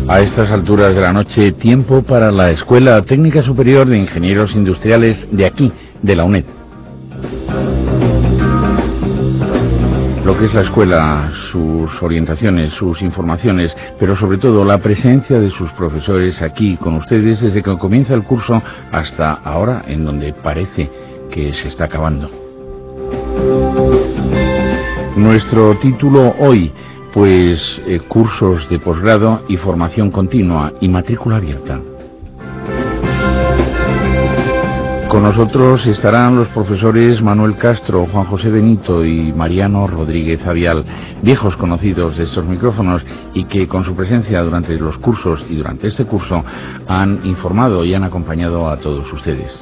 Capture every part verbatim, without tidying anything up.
A estas alturas de la noche, tiempo para la Escuela Técnica Superior de Ingenieros Industriales de aquí, de la UNED. Lo que es la escuela, sus orientaciones, sus informaciones, pero sobre todo la presencia de sus profesores aquí con ustedes desde que comienza el curso hasta ahora, en donde parece que se está acabando. Nuestro título hoy, pues eh, cursos de posgrado y formación continua y matrícula abierta. Con nosotros estarán los profesores Manuel Castro, Juan José Benito y Mariano Rodríguez Avial, viejos conocidos de estos micrófonos y que con su presencia durante los cursos y durante este curso han informado y han acompañado a todos ustedes.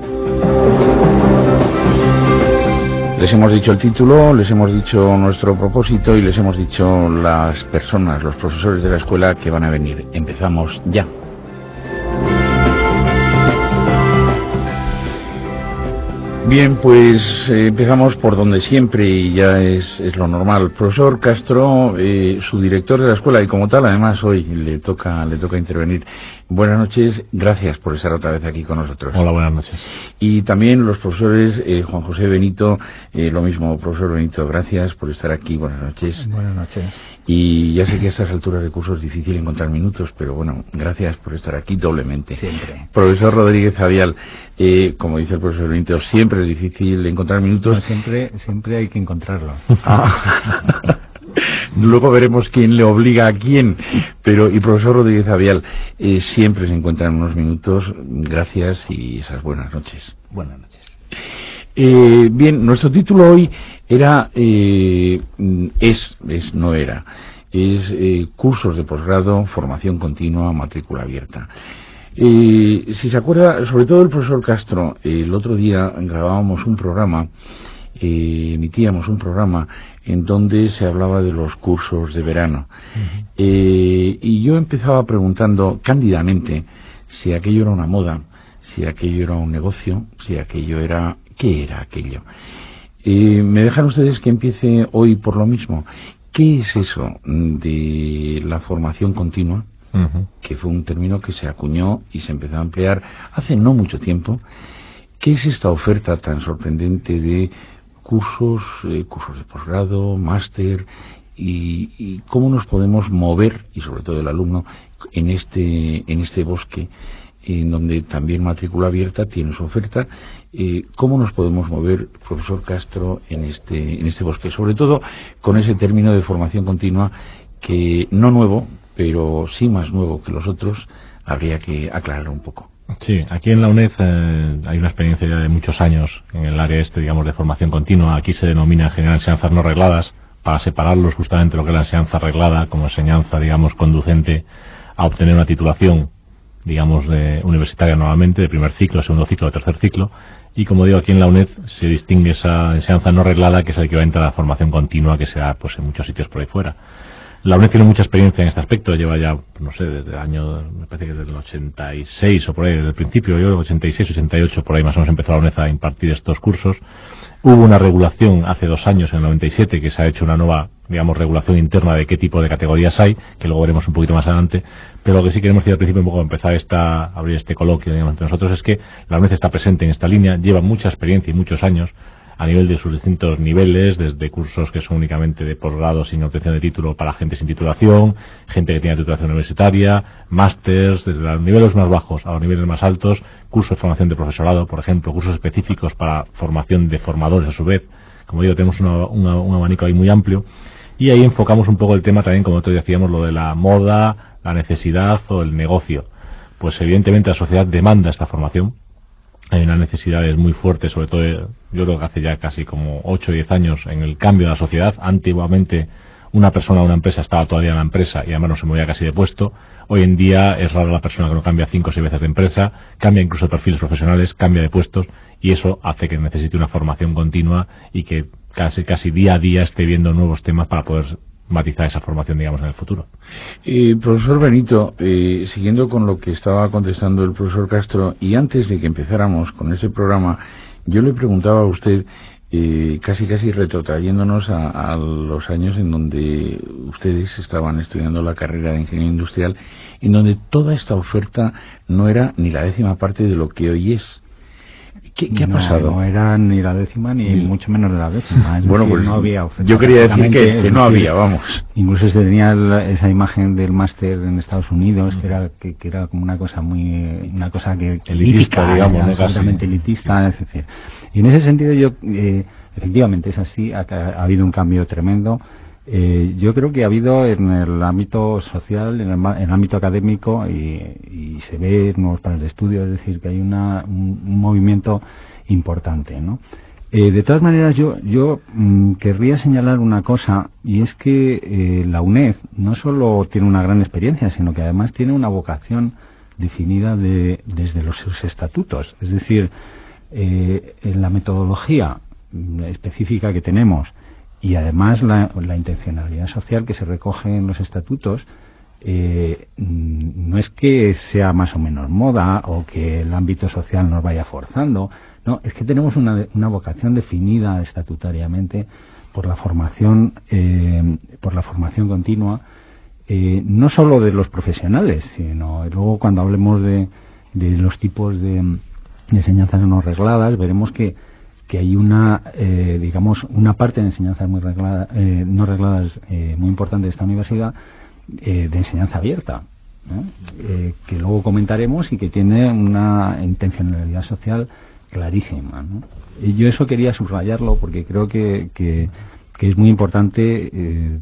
Les hemos dicho el título, les hemos dicho nuestro propósito y les hemos dicho las personas, los profesores de la escuela que van a venir. Empezamos ya. Bien, pues eh, empezamos por donde siempre y ya es, es lo normal. Profesor Castro, eh, su director de la escuela y como tal, además hoy le toca le toca intervenir. Buenas noches, gracias por estar otra vez aquí con nosotros. Hola, buenas noches. Y también los profesores eh, Juan José Benito, eh, lo mismo, profesor Benito, gracias por estar aquí, buenas noches. Buenas noches. Y ya sé que a estas alturas de curso es difícil encontrar minutos, pero bueno, gracias por estar aquí doblemente. Siempre. Profesor Rodríguez Avial, eh, como dice el profesor Benito, siempre es difícil encontrar minutos. No, siempre, siempre hay que encontrarlo. Ah. Luego veremos quién le obliga a quién, pero y profesor Rodríguez Avial, eh, siempre se encuentran unos minutos, gracias y esas buenas noches. Buenas noches. Eh, bien, nuestro título hoy era, eh, es, es, no era, es eh, cursos de posgrado, formación continua, matrícula abierta. Eh, si se acuerda, sobre todo el profesor Castro, eh, el otro día grabábamos un programa, eh, emitíamos un programa en donde se hablaba de los cursos de verano. Uh-huh. eh, y yo empezaba preguntando cándidamente si aquello era una moda, si aquello era un negocio, si aquello era... ¿Qué era aquello? Eh, ¿Me dejan ustedes que empiece hoy por lo mismo? ¿Qué es eso de la formación continua? Uh-huh. Que fue un término que se acuñó y se empezó a emplear hace no mucho tiempo. ¿Qué es esta oferta tan sorprendente de cursos, eh, cursos de posgrado, máster, y, y cómo nos podemos mover, y sobre todo el alumno, en este, en este bosque, en donde también matrícula abierta tiene su oferta? Eh, ¿Cómo nos podemos mover, profesor Castro, en este, en este bosque? Sobre todo con ese término de formación continua que, no nuevo, pero sí más nuevo que los otros, habría que aclarar un poco. Sí, aquí en la UNED eh, hay una experiencia ya de muchos años en el área este, digamos, de formación continua. Aquí se denomina en general enseñanzas no regladas, para separarlos justamente lo que es la enseñanza reglada como enseñanza, digamos, conducente a obtener una titulación, digamos, de universitaria normalmente, de primer ciclo, segundo ciclo, de tercer ciclo. Y como digo, aquí en la UNED se distingue esa enseñanza no reglada, que es el equivalente a la formación continua que se da, pues, en muchos sitios por ahí fuera. La UNED tiene mucha experiencia en este aspecto, lleva ya, no sé, desde el año, me parece que desde el ochenta y seis o por ahí, desde el principio, yo ochenta y seis, ochenta y ocho, por ahí más o menos empezó la UNED a impartir estos cursos. Hubo una regulación hace dos años, en el noventa y siete, que se ha hecho una nueva, digamos, regulación interna de qué tipo de categorías hay, que luego veremos un poquito más adelante, pero lo que sí queremos decir al principio, un poco empezar esta, a abrir este coloquio, digamos, entre nosotros, es que la UNED está presente en esta línea, lleva mucha experiencia y muchos años, a nivel de sus distintos niveles, desde cursos que son únicamente de posgrado sin obtención de título para gente sin titulación, gente que tiene titulación universitaria, másters, desde los niveles más bajos a los niveles más altos, cursos de formación de profesorado, por ejemplo, cursos específicos para formación de formadores a su vez. Como digo, tenemos una, una, un abanico ahí muy amplio, y ahí enfocamos un poco el tema también, como nosotros decíamos, lo de la moda, la necesidad o el negocio. Pues evidentemente la sociedad demanda esta formación. Hay unas necesidades muy fuertes, sobre todo, yo creo que hace ya casi como ocho o diez años, en el cambio de la sociedad. Antiguamente, una persona o una empresa estaba todavía en la empresa y además no se movía casi de puesto. Hoy en día es rara la persona que no cambia cinco o seis veces de empresa, cambia incluso de perfiles profesionales, cambia de puestos, y eso hace que necesite una formación continua y que casi, casi día a día esté viendo nuevos temas para poder matizar esa formación, digamos, en el futuro. Eh, profesor Benito, eh, siguiendo con lo que estaba contestando el profesor Castro, y antes de que empezáramos con ese programa, yo le preguntaba a usted eh, casi casi retrotrayéndonos a, a los años en donde ustedes estaban estudiando la carrera de ingeniería industrial, en donde toda esta oferta no era ni la décima parte de lo que hoy es. ¿Qué, qué ha no, pasado? No era ni la décima ni Sí. mucho menos de la décima. Es Bueno, decir, pues no había oferta. yo quería decir que, que no decir, había, vamos. Incluso se tenía la, esa imagen del máster en Estados Unidos, Mm. que era que, que era como una cosa muy una cosa que Elitista, típica, digamos, ¿no? absolutamente Casi. elitista, es decir. Y en ese sentido yo eh, efectivamente es así, ha, ha habido un cambio tremendo. Eh, yo creo que ha habido en el ámbito social, en el, en el ámbito académico y, y se ve en nuevos planes de estudio, es decir, que hay una, un, un movimiento importante, ¿no? Eh, de todas maneras, yo, yo mm, querría señalar una cosa, y es que eh, la UNED no solo tiene una gran experiencia, sino que además tiene una vocación definida de, desde los sus estatutos. Es decir, eh, en la metodología mm, específica que tenemos y además la, la intencionalidad social que se recoge en los estatutos, eh, no es que sea más o menos moda o que el ámbito social nos vaya forzando, no, es que tenemos una, una vocación definida estatutariamente por la formación, eh, por la formación continua, eh, no solo de los profesionales, sino luego cuando hablemos de, de los tipos de, de enseñanzas no regladas, veremos que que hay una, eh, digamos, una parte de enseñanzas muy reglada, eh, no regladas eh, muy importante de esta universidad, eh, de enseñanza abierta, ¿no? eh, que luego comentaremos y que tiene una intencionalidad social clarísima, ¿no? Y yo eso quería subrayarlo porque creo que, que, que es muy importante eh,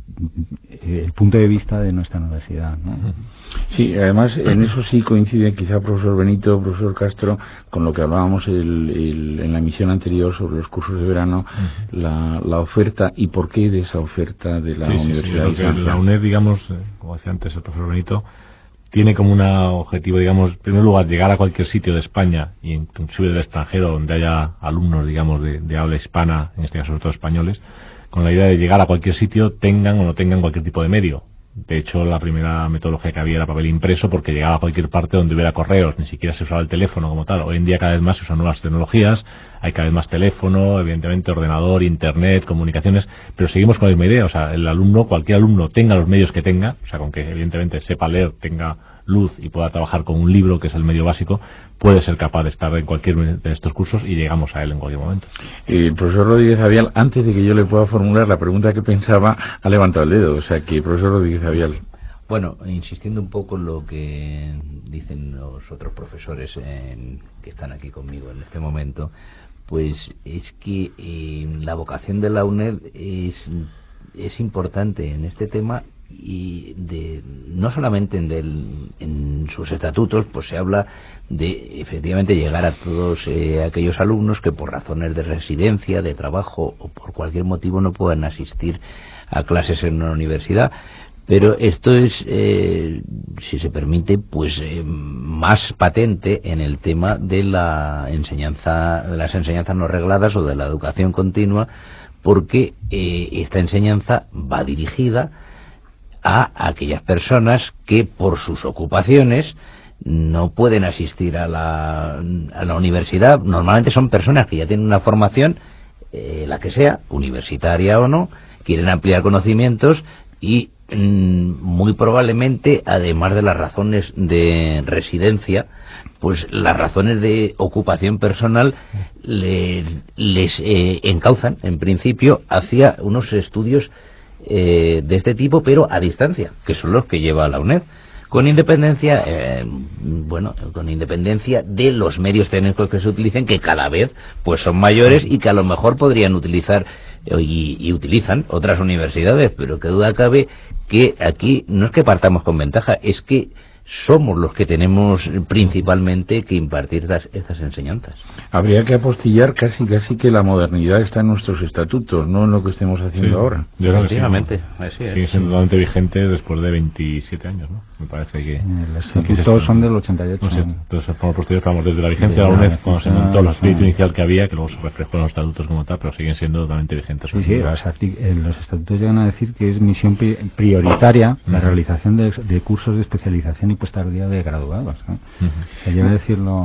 el punto de vista de nuestra universidad, ¿no? Sí, además en eso sí coincide quizá profesor Benito, profesor Castro, con lo que hablábamos el, el, en la emisión anterior sobre los cursos de verano, uh-huh. la, la oferta y por qué de esa oferta de la sí, Universidad sí, sí, de Francia. La UNED, digamos, como decía antes el profesor Benito, tiene como un objetivo, digamos, en primer lugar, llegar a cualquier sitio de España y inclusive del extranjero donde haya alumnos, digamos, de, de habla hispana, en este caso sobre todo españoles, con la idea de llegar a cualquier sitio, tengan o no tengan cualquier tipo de medio. De hecho, la primera metodología que había era papel impreso porque llegaba a cualquier parte donde hubiera correos, ni siquiera se usaba el teléfono como tal. Hoy en día cada vez más se usan nuevas tecnologías, hay cada vez más teléfono, evidentemente ordenador, internet, comunicaciones, pero seguimos con la misma idea. O sea, el alumno, cualquier alumno, tenga los medios que tenga, o sea, con que evidentemente sepa leer, tenga luz y pueda trabajar con un libro, que es el medio básico, puede ser capaz de estar en cualquier de estos cursos y llegamos a él en cualquier momento. El profesor Rodríguez Avial, antes de que yo le pueda formular la pregunta que pensaba, ha levantado el dedo. O sea que, profesor Rodríguez Avial. Bueno, insistiendo un poco en lo que dicen los otros profesores en, que están aquí conmigo en este momento, pues es que eh, la vocación de la UNED es, es importante en este tema. Y de no solamente en, del, en sus estatutos, pues se habla de efectivamente llegar a todos eh, aquellos alumnos que por razones de residencia, de trabajo o por cualquier motivo no puedan asistir a clases en una universidad. Pero esto es, eh, si se permite, pues eh, más patente en el tema de la enseñanza, de las enseñanzas no regladas o de la educación continua, porque eh, esta enseñanza va dirigida a aquellas personas que por sus ocupaciones no pueden asistir a la, a la universidad. Normalmente son personas que ya tienen una formación, eh, la que sea, universitaria o no, quieren ampliar conocimientos y mmm, muy probablemente, además de las razones de residencia, pues las razones de ocupación personal les, les eh, encauzan, en principio, hacia unos estudios Eh, de este tipo, pero a distancia, que son los que lleva la UNED, con independencia, eh, bueno, con independencia de los medios técnicos que se utilicen, que cada vez pues son mayores y que a lo mejor podrían utilizar eh, y, y utilizan otras universidades, pero que duda cabe que aquí no es que partamos con ventaja, es que somos los que tenemos principalmente que impartir estas, estas enseñanzas. Habría que apostillar casi casi que la modernidad está en nuestros estatutos, no en lo que estemos haciendo sí, ahora. Yo creo que sí, ¿no? Así es. Sigue siendo totalmente vigente después de veintisiete años, ¿no? Me parece que... Los estatutos son del ochenta y ocho. No sé, entonces fueron posteriores, pero desde la vigencia de la UNED, cuando se montó el espíritu inicial que había, que luego se reflejó en los estatutos como tal, pero siguen siendo totalmente vigentes. Sí, sí, los, los estatutos llegan a decir que es misión prioritaria la uh-huh. realización de, de cursos de especialización y posterior de graduados, ¿no? Uh-huh. Se lleva a decirlo...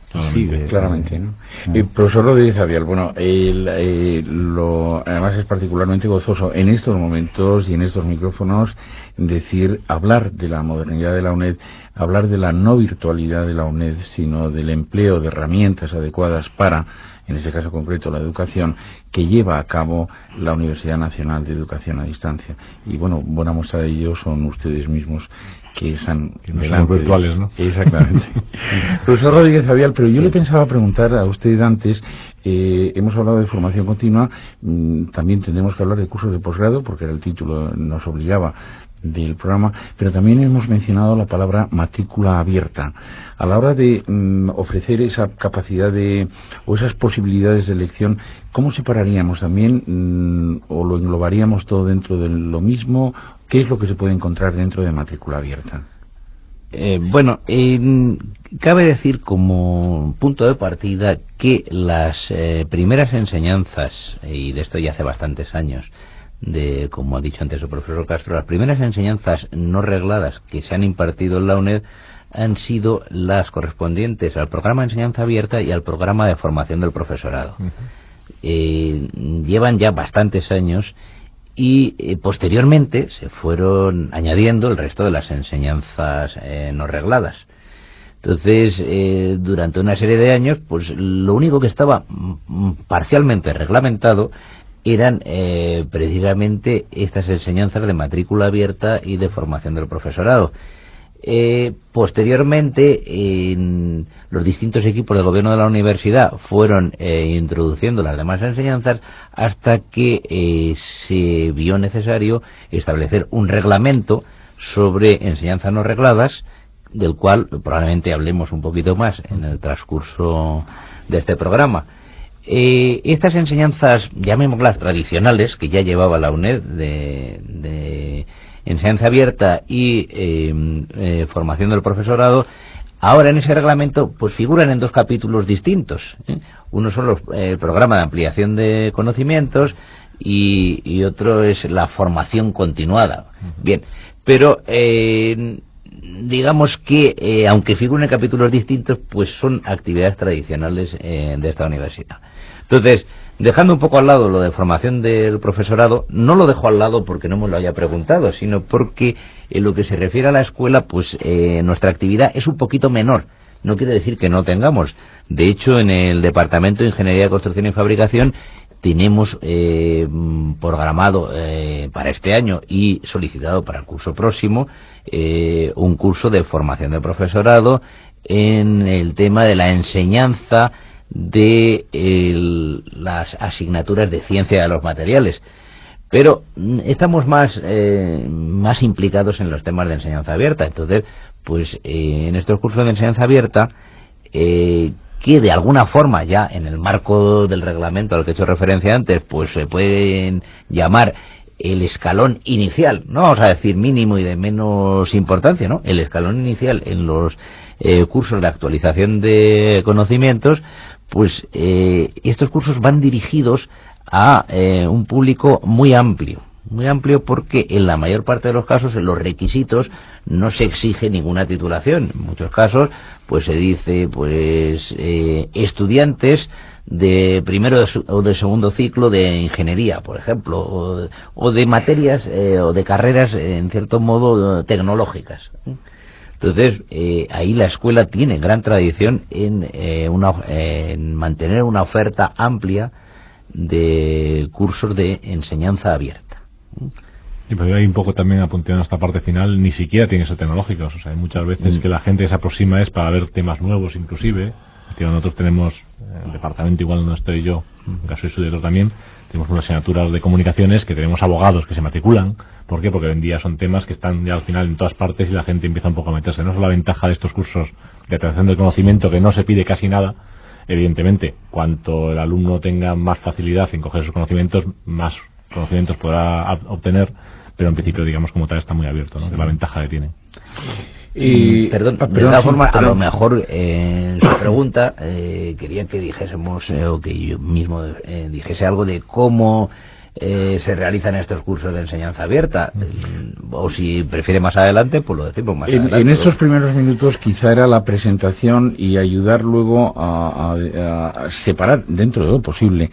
Sí, de, claramente, ¿no? Eh, profesor Rodríguez Avial, bueno, el, eh, lo, además es particularmente gozoso en estos momentos y en estos micrófonos decir, hablar de la modernidad de la UNED, hablar de la no virtualidad de la UNED, sino del empleo de herramientas adecuadas para, en este caso concreto, la educación que lleva a cabo la Universidad Nacional de Educación a Distancia. Y bueno, buena muestra de ello son ustedes mismos, que están que no son virtuales, de... ¿no? Exactamente. Profesor Rodríguez Avial, pero yo sí. le pensaba preguntar a usted antes, eh, hemos hablado de formación continua, mmm, también tendremos que hablar de cursos de posgrado, porque era el título, nos obligaba del programa, pero también hemos mencionado la palabra matrícula abierta. A la hora de mmm, ofrecer esa capacidad de, o esas posibilidades de elección, ¿cómo separaríamos también, mmm, o lo englobaríamos todo dentro de lo mismo? ¿Qué es lo que se puede encontrar dentro de matrícula abierta? Eh, bueno, eh, cabe decir como punto de partida que las eh, primeras enseñanzas, y de esto ya hace bastantes años, de, como ha dicho antes el profesor Castro, las primeras enseñanzas no regladas que se han impartido en la UNED han sido las correspondientes al programa de enseñanza abierta y al programa de formación del profesorado. Uh-huh. Eh, llevan ya bastantes años y eh, posteriormente se fueron añadiendo el resto de las enseñanzas eh, no regladas. Entonces, eh, durante una serie de años, pues lo único que estaba mm, parcialmente reglamentado eran eh, precisamente estas enseñanzas de matrícula abierta y de formación del profesorado. Eh, posteriormente, eh, los distintos equipos de gobierno de la universidad fueron eh, introduciendo las demás enseñanzas hasta que eh, se vio necesario establecer un reglamento sobre enseñanzas no regladas, del cual probablemente hablemos un poquito más en el transcurso de este programa. Eh, estas enseñanzas, llamémoslas tradicionales, que ya llevaba la UNED de, de enseñanza abierta y eh, eh, formación del profesorado, ahora en ese reglamento pues figuran en dos capítulos distintos, ¿eh? Uno son los eh, programas de ampliación de conocimientos y, y otro es la formación continuada. Bien, pero eh, digamos que eh, aunque figuren en capítulos distintos, pues son actividades tradicionales eh, de esta universidad. Entonces, dejando un poco al lado lo de formación del profesorado, no lo dejo al lado porque no me lo haya preguntado, sino porque en lo que se refiere a la escuela, pues eh, nuestra actividad es un poquito menor. No quiere decir que no tengamos. De hecho, en el Departamento de Ingeniería de Construcción y Fabricación tenemos eh, programado eh, para este año y solicitado para el curso próximo eh, un curso de formación de profesorado en el tema de la enseñanza de el, las asignaturas de ciencia de los materiales, pero estamos más eh, más implicados en los temas de enseñanza abierta. Entonces, pues eh, en estos cursos de enseñanza abierta, eh, que de alguna forma ya en el marco del reglamento al que he hecho referencia antes, pues se pueden llamar el escalón inicial, no vamos a decir mínimo y de menos importancia, ¿no? El escalón inicial en los eh, cursos de actualización de conocimientos, pues eh, estos cursos van dirigidos a eh, un público muy amplio, muy amplio porque en la mayor parte de los casos en los requisitos no se exige ninguna titulación. En muchos casos pues se dice pues eh, estudiantes de primero o de segundo ciclo de ingeniería, por ejemplo, o de, o de materias eh, o de carreras en cierto modo tecnológicas. Entonces, eh, ahí la escuela tiene gran tradición en, eh, una, eh, en mantener una oferta amplia de cursos de enseñanza abierta. Y pero hay un poco también apuntando a esta parte final, ni siquiera tiene que ser tecnológicos. O sea, hay muchas veces mm. que la gente se aproxima es para ver temas nuevos, inclusive. Nosotros tenemos, el departamento igual donde estoy yo, que soy su director también, tenemos unas asignaturas de comunicaciones que tenemos abogados que se matriculan. ¿Por qué? Porque hoy en día son temas que están ya al final en todas partes y la gente empieza un poco a meterse. No es la ventaja de estos cursos de adquisición del conocimiento, que no se pide casi nada. Evidentemente, cuanto el alumno tenga más facilidad en coger esos conocimientos, más conocimientos podrá obtener, pero en principio, digamos, como tal, está muy abierto, ¿no? Que es la ventaja que tiene. Y, perdón, de todas formas, a lo mejor eh, en su pregunta eh, quería que dijésemos, eh, o que yo mismo eh, dijese algo de cómo eh, se realizan estos cursos de enseñanza abierta. O si prefiere más adelante, pues lo decimos más en, adelante. En estos primeros minutos quizá era la presentación y ayudar luego a, a, a separar, dentro de lo posible,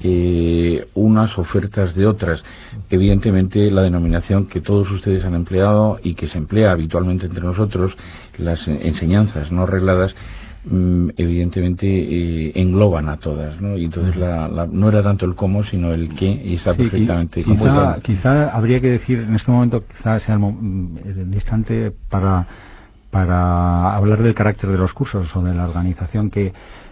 eh, unas ofertas de otras. Evidentemente la denominación que todos ustedes han empleado y que se emplea habitualmente entre nosotros, las enseñanzas no regladas, evidentemente eh, engloban a todas, ¿no? Y entonces la, la, no era tanto el cómo sino el qué, y está sí, perfectamente. Quizá, quizá habría que decir en este momento, quizá sea el, el instante para para hablar del carácter de los cursos o de la organización, que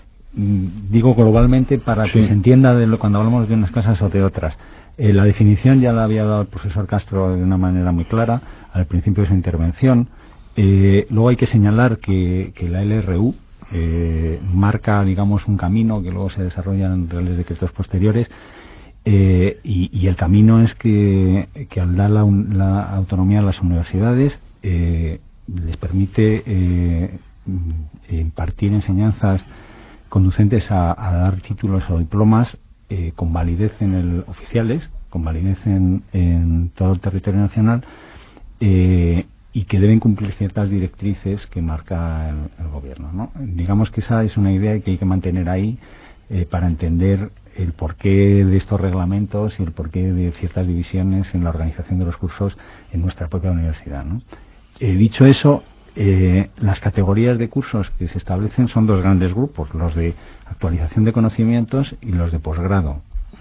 digo globalmente para sí. que se entienda de lo, cuando hablamos de unas cosas o de otras. Eh, la definición ya la había dado el profesor Castro de una manera muy clara al principio de su intervención. Eh, luego hay que señalar que, que la L R U Eh, marca, digamos, un camino que luego se desarrolla en reales decretos posteriores, eh, y, y el camino es que, que al dar la, la autonomía a las universidades eh, les permite eh, impartir enseñanzas conducentes a, a dar títulos o diplomas eh, con validez en el oficiales, con validez en, en todo el territorio nacional, eh, y que deben cumplir ciertas directrices que marca el, el gobierno, ¿no? Digamos que esa es una idea que hay que mantener ahí eh, para entender el porqué de estos reglamentos y el porqué de ciertas divisiones en la organización de los cursos en nuestra propia universidad, ¿no? Eh, dicho eso, eh, las categorías de cursos que se establecen son dos grandes grupos, los de actualización de conocimientos y los de posgrado.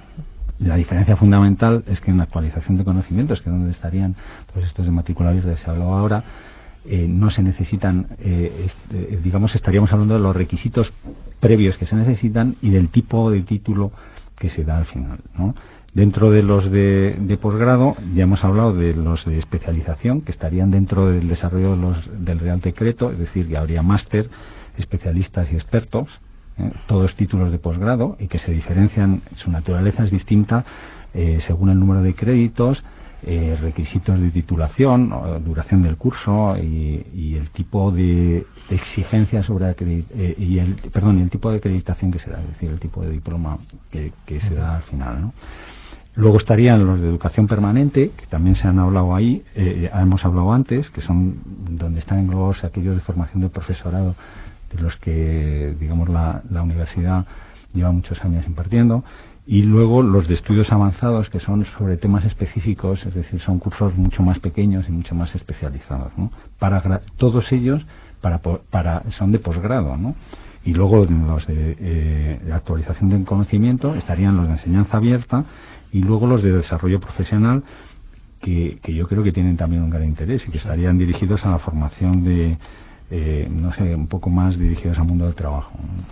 La diferencia fundamental es que en la actualización de conocimientos, que es donde estarían todos estos de matrícula abierta que se hablaba ahora, eh, no se necesitan, eh, este, digamos, estaríamos hablando de los requisitos previos que se necesitan y del tipo de título que se da al final, ¿no? Dentro de los de, de posgrado, ya hemos hablado de los de especialización, que estarían dentro del desarrollo de los, del Real Decreto, es decir, que habría máster, especialistas y expertos, Eh, todos títulos de posgrado, y que se diferencian, su naturaleza es distinta eh, según el número de créditos, eh, requisitos de titulación, o duración del curso y, y el tipo de, de exigencia sobre eh, y el perdón el tipo de acreditación que se da, es decir, el tipo de diploma que, que se da al final, ¿no? Luego estarían los de educación permanente, que también se han hablado ahí, eh, hemos hablado antes, que son donde están englobados aquellos de formación de profesorado, de los que, digamos, la, la universidad lleva muchos años impartiendo, y luego los de estudios avanzados, que son sobre temas específicos, es decir, son cursos mucho más pequeños y mucho más especializados, ¿no? Para todos ellos, para, para son de posgrado, ¿no? Y luego los de, eh, de actualización del conocimiento estarían los de enseñanza abierta, y luego los de desarrollo profesional, que, que yo creo que tienen también un gran interés y que estarían dirigidos a la formación de Eh, no sé, un poco más dirigidos al mundo del trabajo.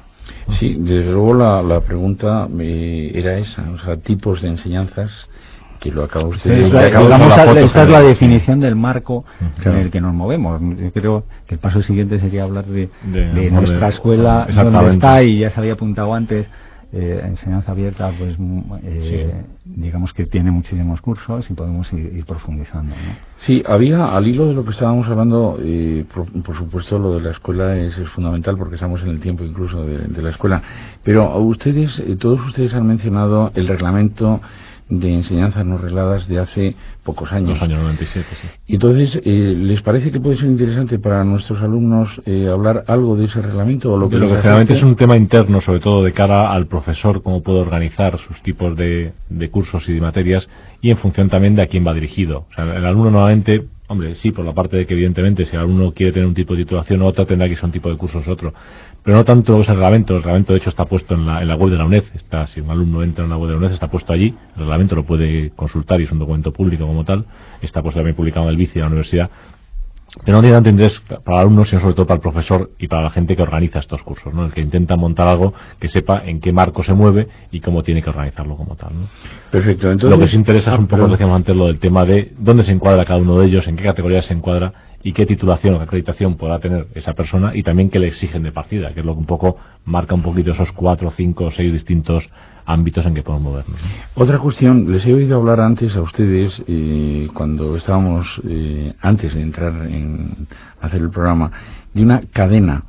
Sí, desde luego la, la pregunta eh, era esa, o sea, tipos de enseñanzas, que lo acaba usted de decir. Esta es la definición del marco claro. en el que nos movemos. Yo creo que el paso siguiente sería hablar de, de, de nuestra de, escuela, donde está, y ya se había apuntado antes, eh, enseñanza abierta, pues eh, sí. digamos que tiene muchísimos cursos y podemos ir, ir profundizando, ¿no? Sí, había, al hilo de lo que estábamos hablando, eh, por, por supuesto lo de la escuela es, es fundamental porque estamos en el tiempo incluso de, de la escuela, pero ustedes, eh, todos ustedes han mencionado el reglamento de enseñanzas no regladas de hace pocos años. Los años noventa y siete, sí. Y entonces, eh, ¿les parece que puede ser interesante para nuestros alumnos eh, hablar algo de ese reglamento? O lo que, lo que generalmente es un tema interno, sobre todo de cara al profesor, cómo puede organizar sus tipos de, de cursos y de materias, y en función también de a quién va dirigido. O sea, el alumno normalmente, hombre, sí, por la parte de que evidentemente si el alumno quiere tener un tipo de titulación u otra, tendrá que ser un tipo de cursos otro. Pero no tanto es el reglamento. El reglamento, de hecho, está puesto en la, en la web de la UNED. Está, si un alumno entra en la web de la UNED, está puesto allí. El reglamento lo puede consultar y es un documento público como tal. Está puesto también publicado en el BICI de la universidad. Pero no tiene tanto interés para el alumno, sino sobre todo para el profesor y para la gente que organiza estos cursos, ¿no? El que intenta montar algo que sepa en qué marco se mueve y cómo tiene que organizarlo como tal, ¿no? Perfecto. Entonces, lo que se interesa es un poco, decíamos antes, lo del tema de dónde se encuadra cada uno de ellos, en qué categoría se encuadra y qué titulación o qué acreditación podrá tener esa persona, y también qué le exigen de partida, que es lo que un poco marca un poquito esos cuatro, cinco, seis distintos ámbitos en que podemos movernos, ¿no? Otra cuestión, les he oído hablar antes a ustedes, eh, cuando estábamos, eh, antes de entrar en hacer el programa, de una cadena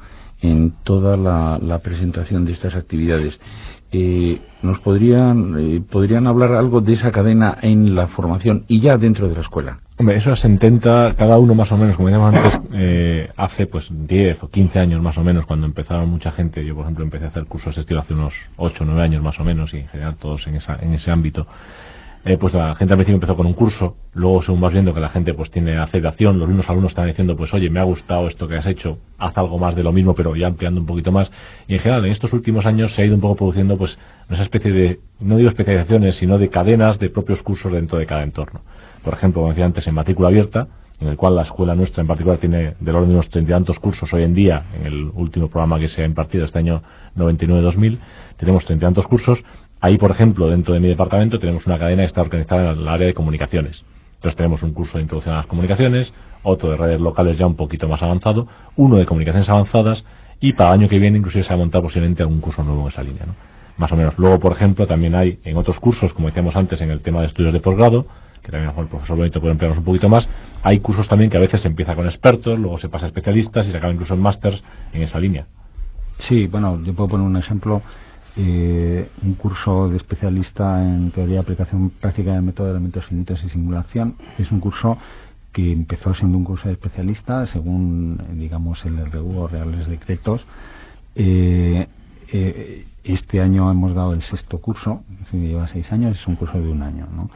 en toda la, la presentación de estas actividades. Eh, ¿Nos podrían, eh, podrían hablar algo de esa cadena en la formación y ya dentro de la escuela? Hombre, eso se intenta, cada uno más o menos, como decíamos antes, eh, hace pues diez o quince años más o menos, cuando empezaron mucha gente. Yo, por ejemplo, empecé a hacer cursos de estilo hace unos ocho o nueve años más o menos, y en general todos en, esa, en ese ámbito. Eh, pues la gente al principio empezó con un curso, luego según vas viendo que la gente pues tiene aceptación, los mismos alumnos están diciendo pues oye, me ha gustado esto que has hecho, haz algo más de lo mismo pero ya ampliando un poquito más, y en general en estos últimos años se ha ido un poco produciendo pues esa especie de, no digo especializaciones, sino de cadenas de propios cursos dentro de cada entorno. Por ejemplo, como decía antes, en matrícula abierta, en el cual la escuela nuestra en particular tiene del orden de unos treinta y tantos cursos hoy en día, en el último programa que se ha impartido este año noventa y nueve dos mil, tenemos treinta y tantos cursos. Ahí, por ejemplo, dentro de mi departamento tenemos una cadena que está organizada en el área de comunicaciones. Entonces tenemos un curso de introducción a las comunicaciones, otro de redes locales ya un poquito más avanzado, uno de comunicaciones avanzadas, y para el año que viene inclusive se va a montar posiblemente algún curso nuevo en esa línea, ¿no? Más o menos. Luego, por ejemplo, también hay en otros cursos, como decíamos antes, en el tema de estudios de posgrado, que también a lo mejor el profesor Benito puede emplearnos un poquito más, hay cursos también que a veces se empieza con expertos, luego se pasa a especialistas y se acaba incluso en másters en esa línea. Sí, bueno, yo puedo poner un ejemplo. Eh, un curso de especialista en teoría de aplicación práctica del método de elementos finitos y simulación. Es un curso que empezó siendo un curso de especialista según, digamos, el R U o Reales Decretos. Eh, eh, este año hemos dado el sexto curso, se lleva seis años, es un curso de un año, ¿no?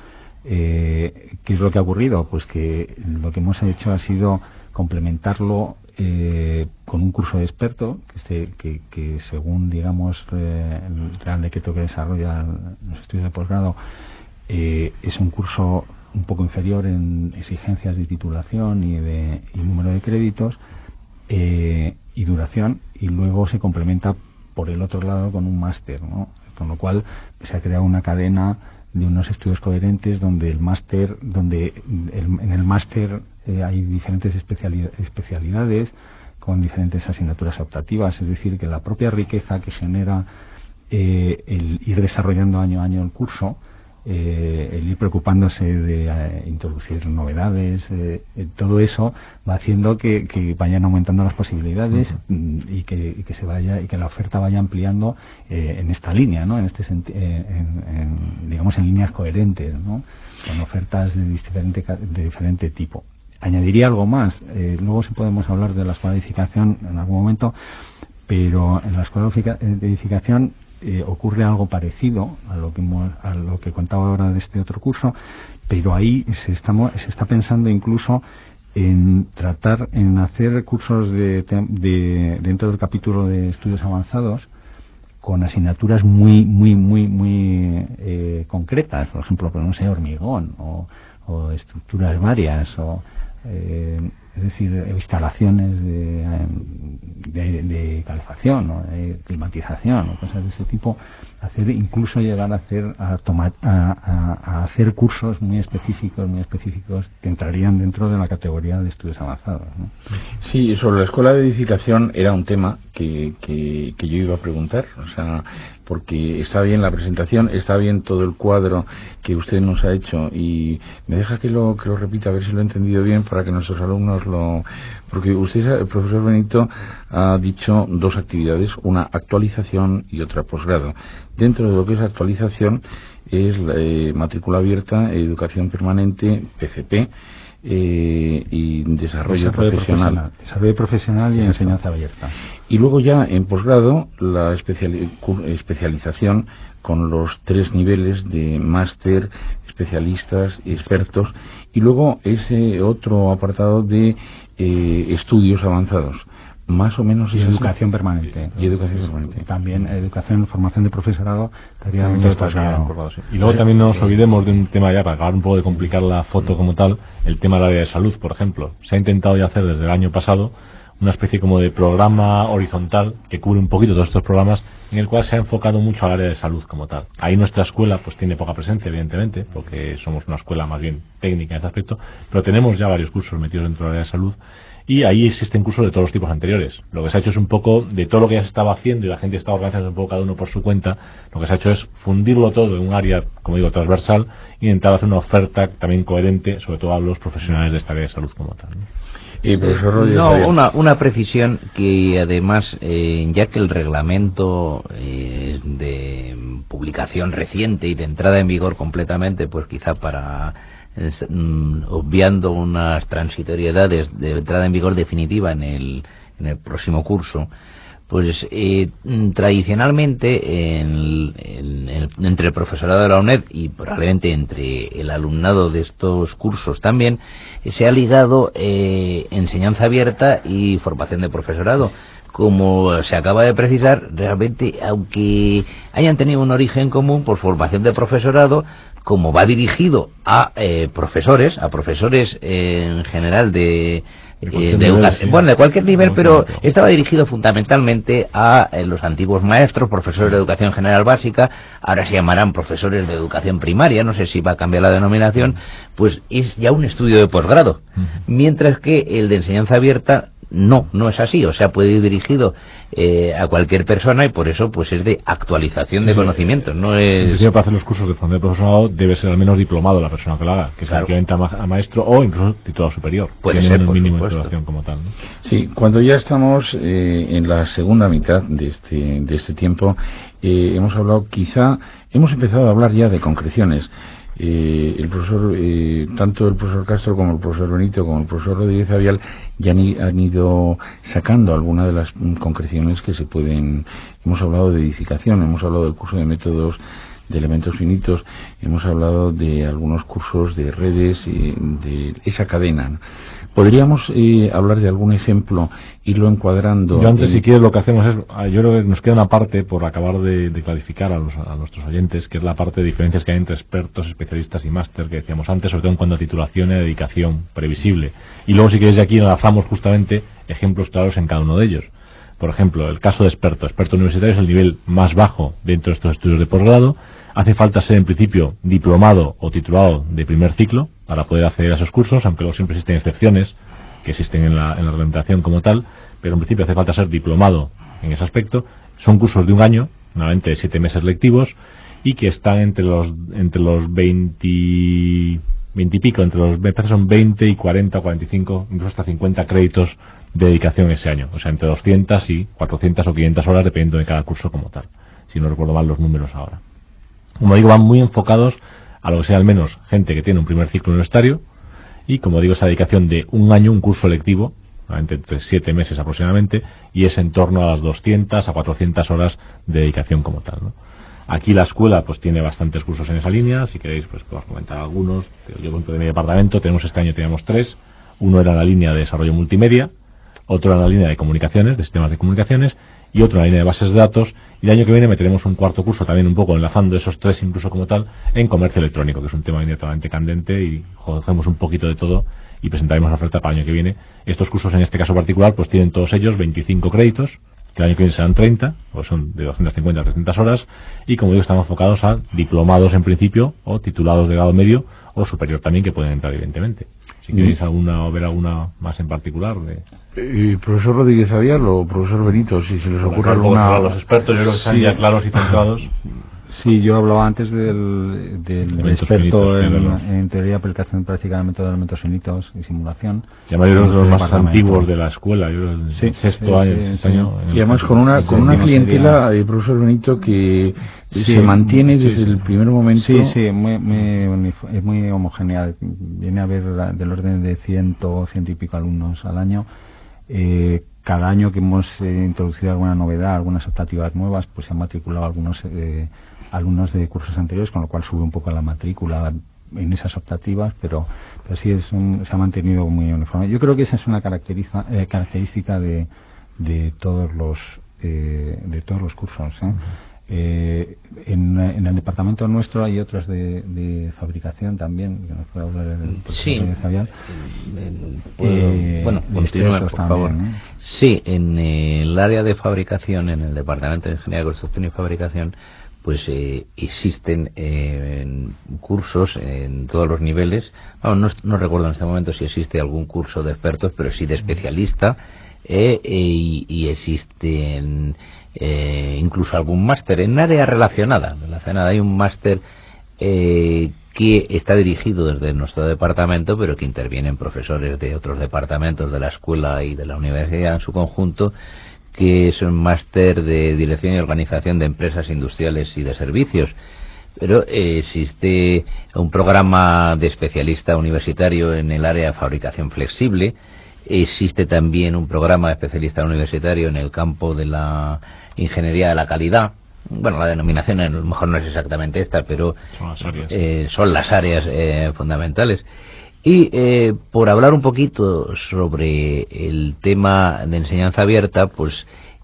Eh, ¿Qué es lo que ha ocurrido? Pues que lo que hemos hecho ha sido complementarlo Eh, con un curso de experto que, se, que, que según digamos eh, el Real Decreto que desarrolla los estudios de posgrado eh, es un curso un poco inferior en exigencias de titulación y de y número de créditos eh, y duración, y luego se complementa por el otro lado con un máster, ¿no? Con lo cual se ha creado una cadena de unos estudios coherentes donde el máster donde el, en el máster eh, hay diferentes especialidad, especialidades con diferentes asignaturas optativas, es decir, que la propia riqueza que genera eh, el ir desarrollando año a año el curso, eh, el ir preocupándose de eh, introducir novedades, eh, eh, todo eso va haciendo que, que vayan aumentando las posibilidades uh-huh. y, que, y que se vaya y que la oferta vaya ampliando eh, en esta línea, ¿no? En este senti- eh, en, en, digamos en líneas coherentes, ¿no? Con ofertas de diferente de diferente tipo. Añadiría algo más. Eh, luego sí podemos hablar de la escuela de edificación en algún momento, pero en la escuela de edificación Eh, ocurre algo parecido a lo que a lo que contaba ahora de este otro curso, pero ahí se estamos se está pensando incluso en tratar en hacer cursos de, de dentro del capítulo de estudios avanzados con asignaturas muy muy muy muy eh, concretas, por ejemplo, pues no sé, hormigón o, o estructuras varias o eh, es decir, instalaciones de, de, de calefacción o de climatización o cosas de ese tipo, hacer incluso llegar a hacer a tomar a, a, a hacer cursos muy específicos muy específicos que entrarían dentro de la categoría de estudios avanzados, ¿no? Sí, sobre la escuela de edificación era un tema que, que, que yo iba a preguntar, o sea, porque está bien la presentación, está bien todo el cuadro que usted nos ha hecho, y me deja que lo que lo repita a ver si lo he entendido bien para que nuestros alumnos lo... Porque usted, el profesor Benito, ha dicho dos actividades, una actualización y otra posgrado. Dentro de lo que es actualización es eh, matrícula abierta, educación permanente, P C P, eh, y desarrollo, desarrollo profesional. profesional. Desarrollo profesional y Exacto. Enseñanza abierta. Y luego ya en posgrado la especiali- especialización con los tres niveles de máster, especialistas y expertos, y luego ese otro apartado de eh, estudios avanzados. Más o menos y educación permanente y educación permanente también educación formación de profesorado estaría también posgrado, sí. Y luego también no nos olvidemos de un tema ya para acabar un poco de complicar la foto como tal, el tema del área de salud, por ejemplo. Se ha intentado ya hacer desde el año pasado una especie como de programa horizontal que cubre un poquito todos estos programas, en el cual se ha enfocado mucho al área de salud como tal. Ahí nuestra escuela pues tiene poca presencia, evidentemente, porque somos una escuela más bien técnica en este aspecto, pero tenemos ya varios cursos metidos dentro del área de salud. Y ahí existen cursos de todos los tipos anteriores. Lo que se ha hecho es un poco de todo lo que ya se estaba haciendo y la gente estaba organizando un poco cada uno por su cuenta. Lo que se ha hecho es fundirlo todo en un área, como digo, transversal, e intentar hacer una oferta también coherente, sobre todo a los profesionales de esta área de salud como tal, ¿no? Y profesor Rodríguez no, Javier. una, una precisión que además, eh, ya que el reglamento eh, de publicación reciente y de entrada en vigor completamente, pues quizá para eh, mm, obviando unas transitoriedades de entrada en vigor definitiva en el, en el próximo curso, pues eh, tradicionalmente en, en, en, entre el profesorado de la UNED y probablemente entre el alumnado de estos cursos también, eh, se ha ligado eh, enseñanza abierta y formación de profesorado. Como se acaba de precisar, realmente, aunque hayan tenido un origen común por formación de profesorado, como va dirigido a eh, profesores, a profesores eh, en general de... De, eh, de nivel, educación, sí. bueno, de cualquier nivel, pero estaba dirigido fundamentalmente a eh, los antiguos maestros, profesores de educación general básica, ahora se llamarán profesores de educación primaria, no sé si va a cambiar la denominación, pues es ya un estudio de posgrado, uh-huh. Mientras que el de enseñanza abierta no, no es así, o sea, puede ir dirigido eh, a cualquier persona y por eso pues es de actualización sí, de sí, conocimientos, no es... Para hacer los cursos de formación de profesorado debe ser al menos diplomado la persona que lo haga, que sea equivalente a, ma a maestro o incluso titulado superior. Puede ser, el por mínimo supuesto. de titulación como tal, ¿no? Sí, cuando ya estamos eh, en la segunda mitad de este, de este tiempo, eh, hemos hablado, quizá, hemos empezado a hablar ya de concreciones. Eh, el profesor, eh, tanto el profesor Castro como el profesor Benito como el profesor Rodríguez Avial ya ni, han ido sacando algunas de las mm, concreciones que se pueden. Hemos hablado de edificación, hemos hablado del curso de métodos de elementos finitos, hemos hablado de algunos cursos de redes y de esa cadena. ¿Podríamos eh, hablar de algún ejemplo, irlo encuadrando? Yo antes, en... si quieres, lo que hacemos es, yo creo que nos queda una parte por acabar de, de clarificar a, los, a nuestros oyentes, que es la parte de diferencias que hay entre expertos, especialistas y máster, que decíamos antes, sobre todo en cuanto a titulación y dedicación previsible. Y luego, si quieres, de aquí enlazamos justamente ejemplos claros en cada uno de ellos. Por ejemplo, el caso de experto. Experto universitario es el nivel más bajo dentro de estos estudios de posgrado. Hace falta ser, en principio, diplomado o titulado de primer ciclo para poder acceder a esos cursos, aunque luego siempre existen excepciones que existen en la, en la reglamentación como tal, pero en principio hace falta ser diplomado en ese aspecto. Son cursos de un año, normalmente de siete meses lectivos, y que están entre los entre los veinte, veinte y pico, entre los, me parece son veinte y cuarenta, cuarenta y cinco, incluso hasta cincuenta créditos de dedicación ese año, o sea, entre doscientas y cuatrocientas o quinientas horas, dependiendo de cada curso como tal, si no recuerdo mal los números ahora. Como digo, van muy enfocados a lo que sea al menos gente que tiene un primer ciclo universitario y, como digo, esa dedicación de un año, un curso lectivo, entre siete meses aproximadamente, y es en torno a las doscientas a cuatrocientas horas de dedicación como tal, ¿no? Aquí la escuela pues tiene bastantes cursos en esa línea, si queréis pues puedo comentar algunos. Yo, por ejemplo, de mi departamento tenemos este año teníamos tres. Uno era la línea de desarrollo multimedia, otro era la línea de comunicaciones, de sistemas de comunicaciones, y otro en la línea de bases de datos, y el año que viene meteremos un cuarto curso también un poco enlazando esos tres incluso como tal en comercio electrónico, que es un tema inmediatamente candente y hacemos un poquito de todo y presentaremos la oferta para el año que viene. Estos cursos en este caso particular pues tienen todos ellos veinticinco créditos, que el año que viene serán treinta, o son de doscientas cincuenta a trescientas horas, y como digo están enfocados a diplomados en principio o titulados de grado medio o superior también, que pueden entrar evidentemente. Si queréis alguna o ver alguna más en particular de... Eh, profesor Rodríguez Avial o profesor Benito, si se les Bueno, ocurre claro, alguna... a los expertos yo creo que están sí. ya claros y centrados. Sí, yo hablaba antes del, del experto finitos, en, en teoría, aplicación práctica del método de elementos finitos y simulación. Y además yo creo que los más antiguos de la escuela, yo el sí, sexto sí, año, sí, sexto sí. año. Y además con una con una clientela, eh, profesor Benito, que sí, se mantiene desde sí, el primer momento. Sí, sí, muy, muy, es muy homogénea. Viene a haber del orden de ciento, ciento y pico alumnos al año. Eh, cada año que hemos eh, introducido alguna novedad, algunas optativas nuevas, pues se han matriculado algunos eh, alumnos de cursos anteriores, con lo cual sube un poco la matrícula en esas optativas, pero, pero sí es un, se ha mantenido muy uniforme. Yo creo que esa es una caracteriza, eh, característica de, de todos los eh, de todos los cursos. ¿eh? Uh-huh. Eh, en, en el departamento nuestro hay otros de, de fabricación también, que nos puede hablar el sí. Fabián. Eh, bueno, continúen, por también, favor. ¿no? Sí, en el área de fabricación, en el departamento de Ingeniería de Construcción y Fabricación, pues eh, existen eh, en cursos en todos los niveles. No, no, no recuerdo en este momento si existe algún curso de expertos, pero sí de especialista, eh, eh, y, y existen eh, incluso algún máster en área relacionada. relacionada. Hay un máster eh, que está dirigido desde nuestro departamento, pero que intervienen profesores de otros departamentos de la escuela y de la universidad en su conjunto, que es un máster de Dirección y Organización de Empresas Industriales y de Servicios. Pero eh, existe un programa de especialista universitario en el área de fabricación flexible. Existe también un programa de especialista universitario en el campo de la ingeniería de la calidad. Bueno, la denominación a lo mejor no es exactamente esta, pero son las áreas, eh, son las áreas eh, fundamentales. Y eh, por hablar un poquito sobre el tema de enseñanza abierta, pues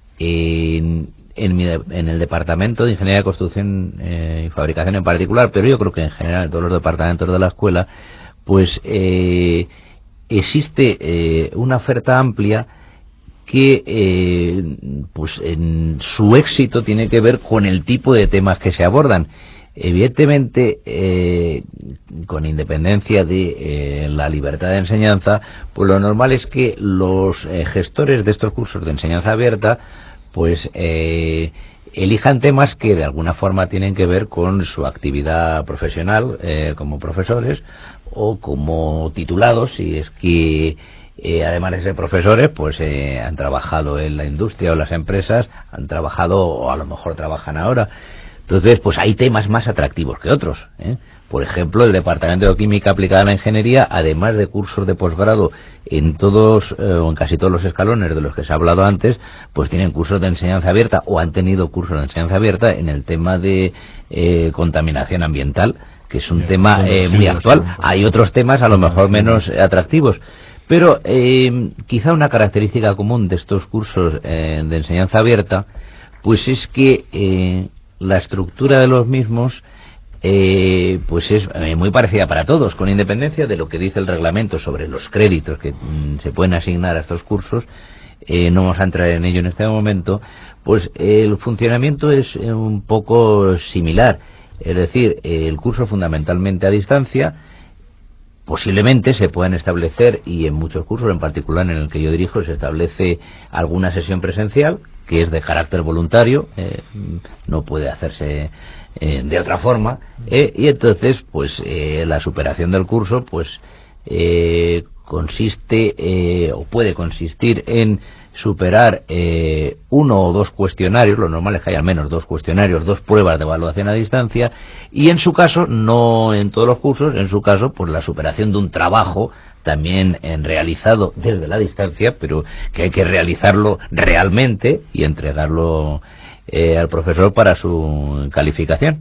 en, en, mi, en el departamento de Ingeniería de Construcción eh, y Fabricación en particular, pero yo creo que en general en todos los departamentos de la escuela, pues eh, existe eh, una oferta amplia que eh, pues en su éxito tiene que ver con el tipo de temas que se abordan. Evidentemente, eh, con independencia de eh, la libertad de enseñanza, pues lo normal es que los eh, gestores de estos cursos de enseñanza abierta pues eh, elijan temas que de alguna forma tienen que ver con su actividad profesional eh, como profesores o como titulados, si es que eh, además de ser profesores pues eh, han trabajado en la industria o las empresas, han trabajado o a lo mejor trabajan ahora. Entonces, pues hay temas más atractivos que otros, ¿eh? Por ejemplo, el Departamento de Química Aplicada a la Ingeniería, además de cursos de posgrado en todos eh, o en casi todos los escalones de los que se ha hablado antes, pues tienen cursos de enseñanza abierta o han tenido cursos de enseñanza abierta en el tema de eh, contaminación ambiental, que es un sí, tema eh, muy actual. Hay otros temas a lo mejor menos atractivos. Pero eh, quizá una característica común de estos cursos eh, de enseñanza abierta, pues es que eh, la estructura de los mismos eh, pues es eh, muy parecida para todos, con independencia de lo que dice el reglamento sobre los créditos que mm, se pueden asignar a estos cursos. Eh, no vamos a entrar en ello en este momento. Pues eh, el funcionamiento es eh, un poco similar, es decir, eh, el curso fundamentalmente a distancia. Posiblemente se puedan establecer, y en muchos cursos, en particular en el que yo dirijo, se establece alguna sesión presencial que es de carácter voluntario, eh, no puede hacerse eh, de otra forma, eh, y entonces pues eh, la superación del curso pues eh, consiste eh, o puede consistir en superar eh, uno o dos cuestionarios. Lo normal es que haya al menos dos cuestionarios, dos pruebas de evaluación a distancia, y en su caso, no en todos los cursos, en su caso, pues la superación de un trabajo también en realizado desde la distancia, pero que hay que realizarlo realmente y entregarlo eh, al profesor para su calificación.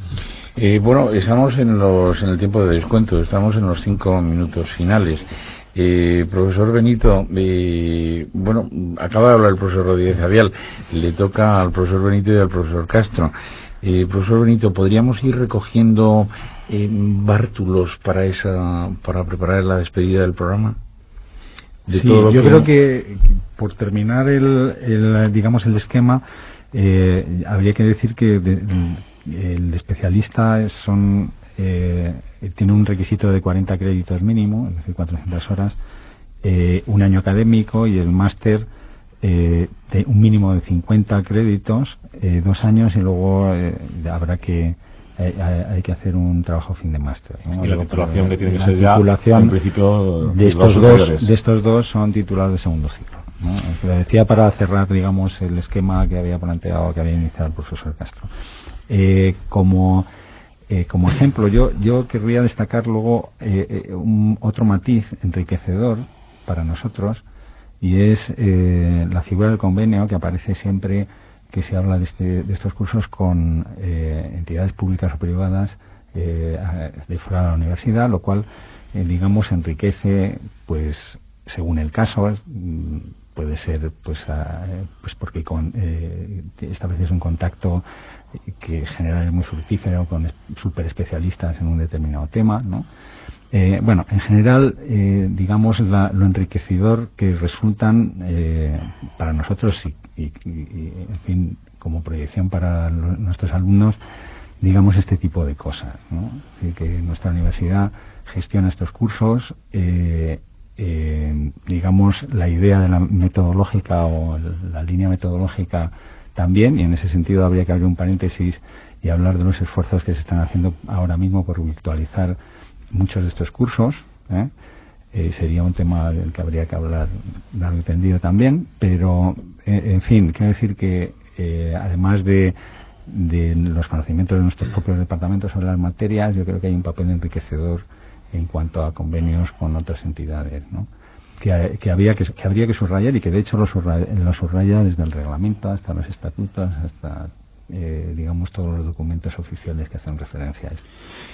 Eh, bueno, estamos en los en el tiempo de descuento, estamos en los cinco minutos finales. Eh, profesor Benito, eh, bueno, acaba de hablar el profesor Rodríguez Avial, le toca al profesor Benito y al profesor Castro. Eh, profesor Benito, ¿podríamos ir recogiendo eh, bártulos para esa para preparar la despedida del programa? De sí, todo lo yo que... creo que por terminar el, el digamos el esquema, eh, habría que decir que de, el especialista son eh, tiene un requisito de cuarenta créditos mínimo, es decir, cuatrocientas horas, eh, un año académico, y el máster eh, de un mínimo de cincuenta créditos, eh, dos años, y luego eh, habrá que eh, hay que hacer un trabajo fin de máster, ¿no? Y la titulación que tiene que la ser ya en principio de estos dos de estos dos son titulares de segundo ciclo, ¿no? Lo decía para cerrar, digamos, el esquema que había planteado, que había iniciado el profesor Castro. Eh, como eh, como ejemplo, yo yo querría destacar luego eh, eh, un, otro matiz enriquecedor para nosotros, y es eh, la figura del convenio que aparece siempre que se habla de, este, de estos cursos con eh, entidades públicas o privadas eh, de fuera de la universidad, lo cual, eh, digamos, enriquece, pues, según el caso, puede ser, pues, a, pues porque con, eh, estableces un contacto que en general es muy fructífero con super especialistas en un determinado tema, ¿no? Eh, bueno, en general, eh, digamos, la, lo enriquecedor que resultan eh, para nosotros y, y, y, en fin, como proyección para lo, nuestros alumnos, digamos, este tipo de cosas, ¿no? Es decir, que nuestra universidad gestiona estos cursos, eh, eh, digamos, la idea de la metodológica o el, la línea metodológica también, y en ese sentido habría que abrir un paréntesis y hablar de los esfuerzos que se están haciendo ahora mismo por virtualizar muchos de estos cursos, ¿eh? Eh, sería un tema del que habría que hablar largo y tendido también, pero eh, en fin, quiero decir que eh, además de, de los conocimientos de nuestros propios departamentos sobre las materias, yo creo que hay un papel enriquecedor en cuanto a convenios con otras entidades, ¿no? que, que, había que, que habría que subrayar y que de hecho lo subraya, lo subraya desde el reglamento hasta los estatutos, hasta eh, digamos todos los documentos oficiales que hacen referencia a esto.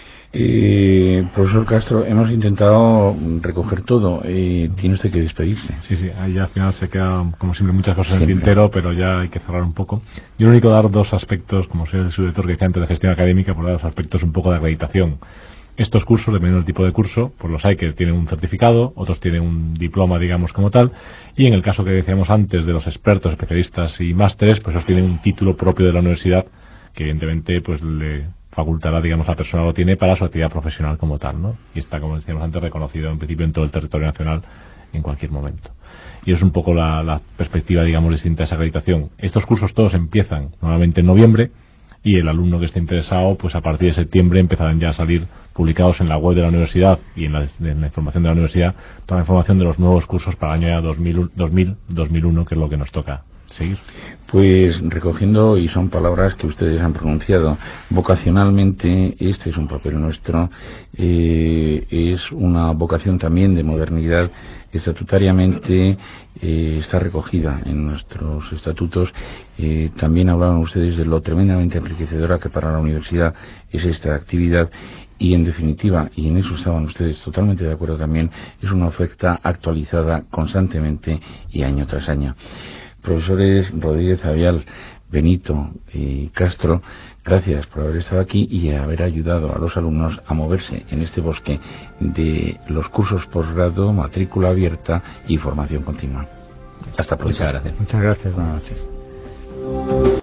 Eh, profesor Castro, hemos intentado recoger todo. Eh, tiene usted que despedirse. Sí, sí, ahí ya al final se quedan, como siempre, muchas cosas Siempre. en el tintero, pero ya hay que cerrar un poco. Yo lo único dar dos aspectos, como soy el subdirector que antes de gestión académica, por dar dos aspectos un poco de acreditación. Estos cursos, dependiendo del tipo de curso, pues los hay que tienen un certificado, otros tienen un diploma, digamos, como tal, y en el caso que decíamos antes de los expertos, especialistas y másteres, pues esos tienen un título propio de la universidad, que evidentemente pues le facultará, digamos, la persona lo tiene para su actividad profesional como tal, ¿no? Y está, como decíamos antes, reconocido en principio en todo el territorio nacional en cualquier momento. Y es un poco la, la perspectiva, digamos, distinta a esa acreditación. Estos cursos todos empiezan normalmente en noviembre y el alumno que esté interesado, pues a partir de septiembre empezarán ya a salir publicados en la web de la universidad y en la, en la información de la universidad toda la información de los nuevos cursos para el año ya dos mil, dos mil, dos mil uno, que es lo que nos toca seguir. Pues recogiendo, y son palabras que ustedes han pronunciado, vocacionalmente este es un papel nuestro, eh, es una vocación también de modernidad, estatutariamente eh, está recogida en nuestros estatutos. Eh, también hablaban ustedes de lo tremendamente enriquecedora que para la universidad es esta actividad. Y en definitiva, y en eso estaban ustedes totalmente de acuerdo también, es una oferta actualizada constantemente y año tras año. Profesores Rodríguez Avial, Benito y Castro, gracias por haber estado aquí y haber ayudado a los alumnos a moverse en este bosque de los cursos posgrado, matrícula abierta y formación continua. Hasta pronto. Muchas gracias. Muchas gracias, buenas noches.